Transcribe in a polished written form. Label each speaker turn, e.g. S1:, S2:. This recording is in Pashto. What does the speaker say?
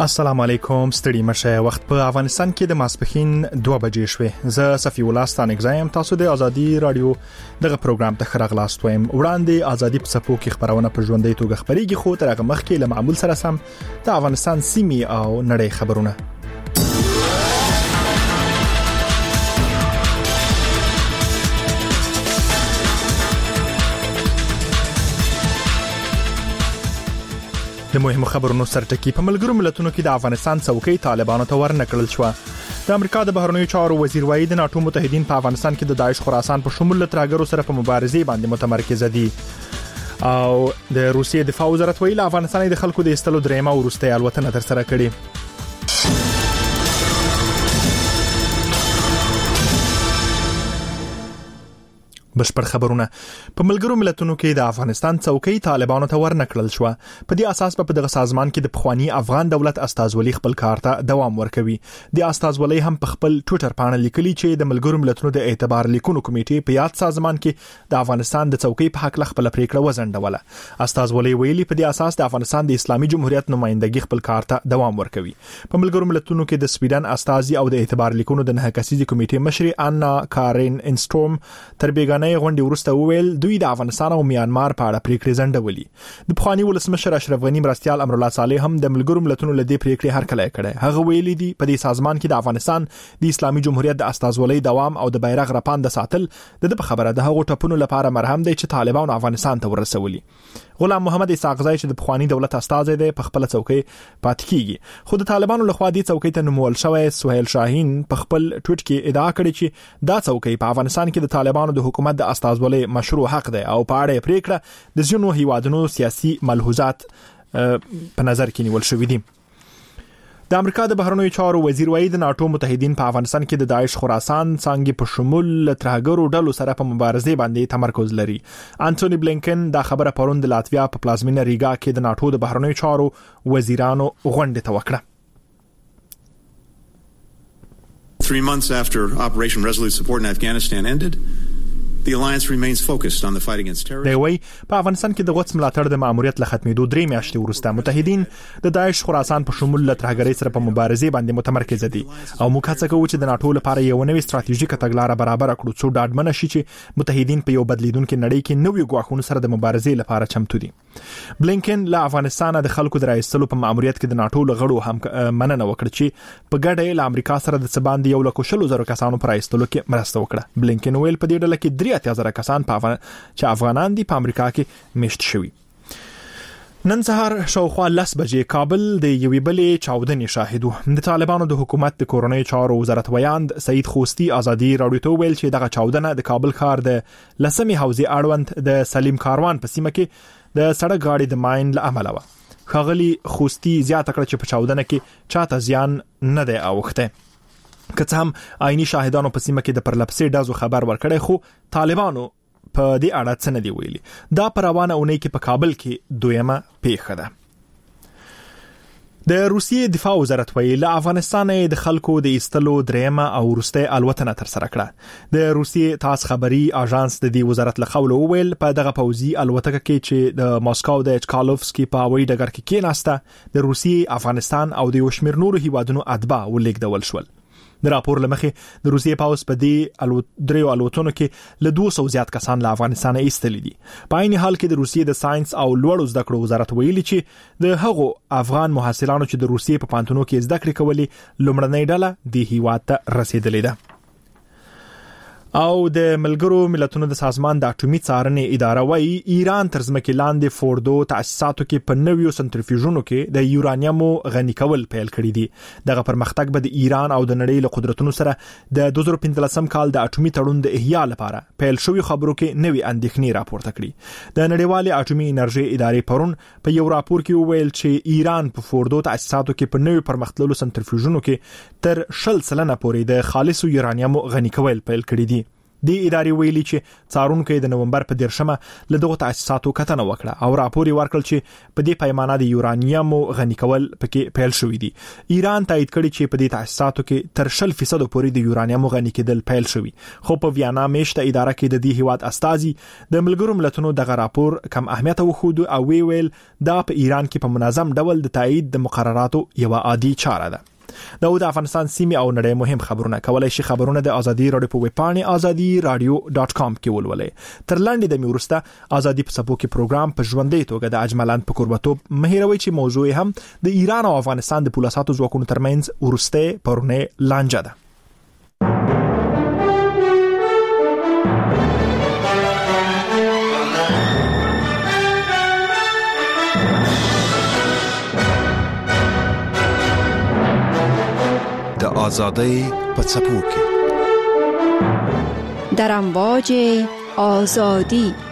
S1: السلام علیکم ستړي مشه وخت په افغانستان کې د ماسپخین 2 بجې شوې زه صفی الله ستانک زایم تاسو د ازادي رادیو دغه پروګرام ته خراغلاست وایم وړاندې ازادي په صفو کې خبرونه په ژوندۍ توګه خبريږي خو ترغه مخ کې له معمول سره سم د افغانستان سیمې او نړۍ خبرونه د مهمو خبرونو سرټکی په ملګرو ملتونو کې د افغانستان څوکۍ طالبانو ته ورنکړل شو. د امریکا د بهرنیو چارو وزیر وایي د ناتو متحدین په افغانستان کې د داعش خراسان په شمول ترهګرو سره په مبارزه باندې متمرکز دي. او د روسیې دفاع وزارت ویلي افغانستان د خلکو د استلو درېمه ورسته الوتنه تر سره کړې. بشپړ خبرونه په ملګرو ملتونو کې د افغانستان څوکۍ طالبانو ته ورنکړل شو. په دې اساس په دغه سازمان کې د پخوانی افغان دولت استازولي خپل کار ته دوام ورکوي. د استازولي هم په خپل ټوئیټر باندې لیکلي چې د ملګرو ملتونو د اعتبار لیکونو کمیټې په یاد سازمان کې د افغانستان د څوکۍ په حق له خپل پریکړه وزندوله. استازولي ویلي په دې اساس د افغانستان د اسلامي جمهوریت نمائندګي خپل کار ته دوام ورکوي. په ملګرو ملتونو کې د سویډن استازي او د اعتبار لیکونو د 9 کسیزې کمیټې مشر انا کارین انستروم تر بیګانه غونډې ورسته وویل دوی د افغانستان او میانمار په اړه پریکړې ځنډولې. د پخوانی ولسمشر اشرف غنی مرستيال امر الله صالح هم د ملګرو ملتونو له دې پریکړې هرکلی کړي. هغه ویلي دي په دې سازمان کې د افغانستان د اسلامي جمهوریت د استازولۍ دوام او د بیرغ رپاند ساتل د خبره د هغو ټاپونو لپاره مرهم دی چې طالبان افغانستان ته ورسولي. غلام محمد اسحاق زای چې د پخوانی دولت استازی دی په خپل څوکۍ پات کیږي. خو د طالبانو لخوا د څوکۍ ته نومول شوی سهیل شاهین په خپل ټویټ کې ادعا کړې چې دا څوکۍ په افغانستان کې د طالبانو د حکومت د استازولۍ مشروع حق دی او په اړه پریکړه د ځینو هیوادونو سیاسي ملحوظات په نظر کې نیول شوې دي. د امریکا د بهرنیو چارو وزیر وایي د ناتو متحدین په افغانستان کې د داعش خراسان څنګه په شمول ترهګرو ډلو سره په مبارزه باندې تمرکز لري. انټونی بلینکن دا خبره پرون د لاتویا په پلازمینه ریګا کې د ناتو د بهرنیو چارو وزیرانو غونډه ته وکړه.
S2: 3 months after Operation Resolute Support in Afghanistan ended, the alliance remains focused on the fight against terrorism.
S1: دی وی په افغانستان کې د غوڅ ملاتړ د ماموریت له ختمېدو 3 میاشتې وروسته متحدین د داعش خراسان په شمول له ترهګرۍ سره په مبارزه باندې متمرکز دي او موږ هڅه کوو چې د ناتو لپاره یو نوې ستراتیژیکه تګلارې برابر کړو څو ډاډمن شي چې متحدین په یو بدلیدونکو نړۍ کې نوې غواخونو سره د مبارزې لپاره چمتو دي. بلینکن له افغانستان د خلکو د راایستلو په ماموریت کې د ناتو لغړو هم مننه وکړه چې په ګډه له امریکا سره د سباند 1,100,000 کسانو پر راایستلو کې مرسته وکړه. بلینکن ویل په دې ډله کې 3,000 کسان چې افغانان دي په امریکا کې میشت شوي. نن سهار شاوخوا 10 بجې کابل د یوې بلې چاودنې شاهدو. د طالبانو د حکومت د کورنۍ چارو وزارت ویاند سید خوستی ازادي رادیو ته ویل چې دغه چاودنه د کابل ښار د لسمې حوزې اړوند د سلیم کاروان په سیمه کې د سړک غاړې د ماین له امله و. ښاغلي خوستی زیاته کړه چې په چاودنه کې چاته زیان نه دی اوښته. که څه هم عیني شاهدانو په سیمه کې د پرلپسې ډزو خبر ورکړی خو طالبانو په دې اړه څه نه دی ویلي. دا پر روانه اونۍ کې په کابل کې دویمه پیښه ده. د روسیې دفاع وزارت ویلي له افغانستان د خلکو د ایستلو درېمه او ورسته الوتنه تر سره کړه. د روسیې تاس خبري اژانس د دې وزارت له خبرو ویل په دغه پوځي الوتکه کې چې د ماسکو د چکالوفسکي په هوایي ډګر کې کېناسته د روسیې افغانستان او د یوشمیر نورو هیوادونو اتباع ولیږدول شول. د راپور لمخې د روسیې پاوس په دې دریو الوتنو کې له 200 زیات کسان له افغانستان ایستلي دي. په عین حال کې د روسیې د ساينس او لوړو زده کړو وزارت ویلي چې د هغو افغان محصلانو چې د روسیې په پانتونو کې زده کړې کولې لومړنۍ ډله د هیواد ته رسیدلې ده. او د ملګرو ملتونو د سازمان د اټومي څارنې اداره وايي ایران تر ځمکې لاندې فوردو تاسیساتو کې په نویو سنټریفیوژونو کې د یورانیمو غني کول پیل کړی دي. دغه پرمختګ به د ایران او د نړۍ له قدرتونو سره د 2015 کال د اټومي تړون د احیا لپاره پیل شوی خبرو کې نوې اندېښنې راپورته کړي. د نړیوالې اټومي انرژي ادارې پرون په یو راپور کې ویل چې ایران په فوردو تاسیساتو کې په نویو پرمختللو سنټریفیوژونو کې تر 10% پورې د خالصو یورانیمو غني کول پیل کړی دي. د ادارې ویلي چې څارونکو د نومبر په 10مه له دغه تاسیساتو کتنه وکړه او راپور ورکړ چې په دې پیمانه د یورانیم غني کول پکې پیل شوې دي. ایران تایید کړي چې په دې تاسیساتو کې تر 0% پورې د یورانیم غني کېدل پیل شوی. خو په ویانا میشته اداره کې د دې هیواد استازي د ملګرو ملتونو دغه راپور کم اهمیت وښود او ویل دا په ایران کې په منظم ډول د تایید د مقرراتو یو عادي چاره ده. دا د افغانستان سیمه او نړۍ مهم خبرونه کولای شي خبرونه د ازادي رادیو په ویب پاڼه azadi-radio.com کې ولولئ. تر لاندې د میورسته ازادي په سپو کې پروګرام په ژوندۍ توګه د اجملان په قربتوب مهیروي چې موضوع هم د ایران او افغانستان د پولیساتو ځواکونو ترمنځ ورسته پرونه لانجه ده.
S3: د آزادۍ په څپو کې
S4: در امواج آزادی